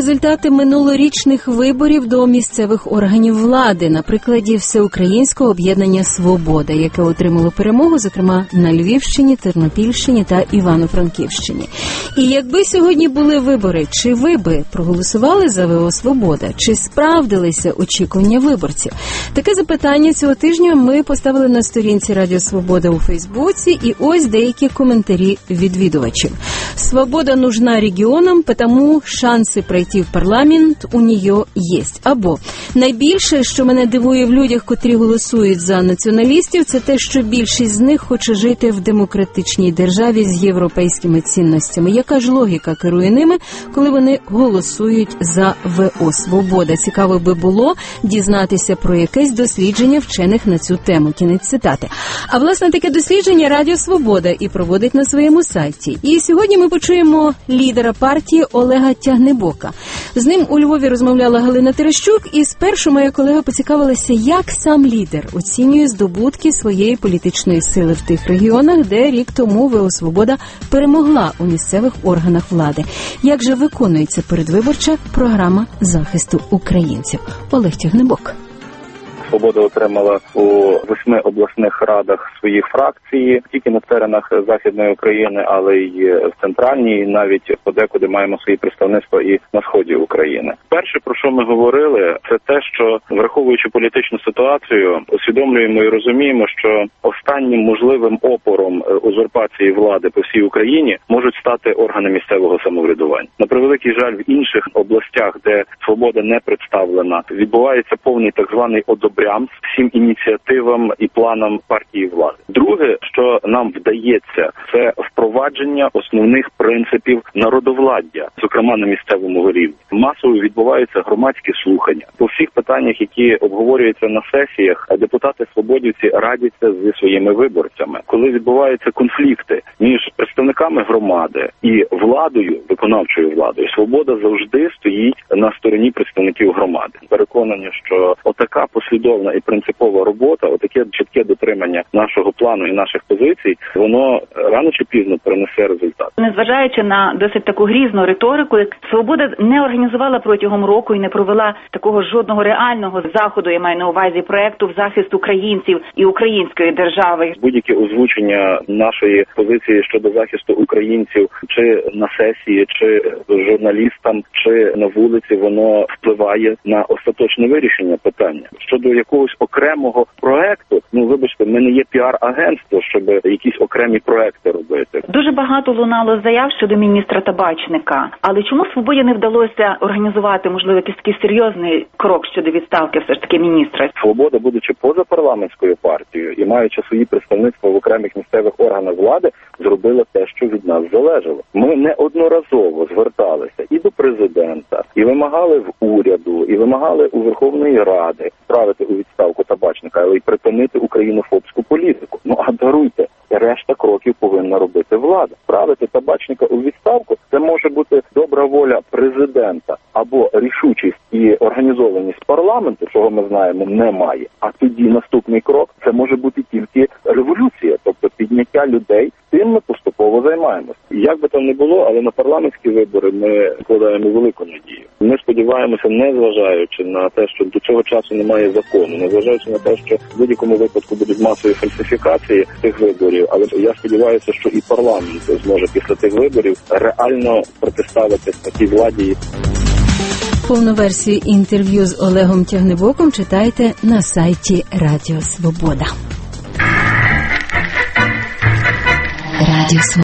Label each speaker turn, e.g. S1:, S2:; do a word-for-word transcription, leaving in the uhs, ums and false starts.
S1: Результати минулорічних виборів до місцевих органів влади на прикладі Всеукраїнського об'єднання «Свобода», яке отримало перемогу, зокрема, на Львівщині, Тернопільщині та Івано-Франківщині. І якби сьогодні були вибори, чи ви би проголосували за ВО «Свобода», чи справдилися очікування виборців? Таке запитання цього тижня ми поставили на сторінці Радіо Свобода у Фейсбуці, і ось деякі коментарі відвідувачів. «Свобода нужна регионам, потому шанси пройти в парламент у нее есть». Або найбільше, що мене дивує в людях, котрі голосують за націоналістів, це те, що більшість з них хоче жити в демократичній державі з європейськими цінностями. Яка ж логіка керує ними, коли вони голосують за ВО «Свобода»? Цікаво би було дізнатися про якесь дослідження вчених на цю тему. Кінець цитати. А власне таке дослідження Радіо Свобода і проводить на своєму сайті. І сьогодні ми почуємо лідера партії Олега Тягнебока. З ним у Львові розмовляла Галина Терещук, і спершу моя колега поцікавилася, як сам лідер оцінює здобутки своєї політичної сили в тих регіонах, де рік тому ВО «Свобода» перемогла у місцевих органах влади. Як же виконується передвиборча програма захисту українців? Олег Тягнебок.
S2: «Свобода» отримала у восьми обласних радах свої фракції, тільки на теренах Західної України, але й в центральній, і навіть подекуди маємо свої представництва і на сході України. Перше, про що ми говорили, це те, що, враховуючи політичну ситуацію, усвідомлюємо і розуміємо, що останнім можливим опором узурпації влади по всій Україні можуть стати органи місцевого самоврядування. На превеликий жаль, в інших областях, де «Свобода» не представлена, відбувається повний так званий одобряння всім ініціативам і планам партії влади. Друге, що нам вдається, це впровадження основних принципів народовладдя, зокрема на місцевому рівні. Масово відбуваються громадські слухання. По всіх питаннях, які обговорюються на сесіях, депутати-свободівці радяться зі своїми виборцями. Коли відбуваються конфлікти між представниками громади і владою, виконавчою владою, «Свобода» завжди стоїть на стороні представників громади. Переконані, що отака послідовність і принципова робота, отаке чітке дотримання нашого плану і наших позицій, воно рано чи пізно принесе результат.
S3: Незважаючи на досить таку грізну риторику, «Свобода» не організувала протягом року і не провела такого жодного реального заходу, я маю на увазі, проекту в захист українців і української держави.
S2: Будь-яке озвучення нашої позиції щодо захисту українців чи на сесії, чи журналістам, чи на вулиці, воно впливає на остаточне вирішення питання. Щодо якогось окремого проекту, ну, вибачте, ми не є піар-агентство, щоб якісь окремі проекти робити.
S3: Дуже багато лунало заяв щодо міністра Табачника. Але чому «Свободі» не вдалося організувати, можливо, якийсь такий серйозний крок щодо відставки все ж таки міністра?
S2: «Свобода», будучи позапарламентською партією і маючи свої представництва в окремих місцевих органах влади, зробила те, що від нас залежало. Ми неодноразово зверталися і до президента, і вимагали в уряду, і вимагали у Верховної Ради справити у відставку Табачника, але й припинити українофобську політику. Ну, а даруйте, решта кроків повинна робити влада. Справити Табачника у відставку – це може бути добра воля президента або рішучість і організованість парламенту, чого ми знаємо, немає. А тоді наступний крок – це може бути тільки революція, тобто підняття людей. Тим ми поступово займаємося. Як би там не було, але на парламентські вибори ми вкладаємо велику надію. Ми сподіваємося, незважаючи на те, що до цього часу немає закону, незважаючи на те, що в будь-якому випадку будуть масові фальсифікації цих виборів, але я сподіваюся, що і парламент зможе після тих виборів реально протиставити такій владі.
S1: Повну версію інтерв'ю з Олегом Тягнебоком читайте на сайті Радіо Свобода. Радіо Свобода.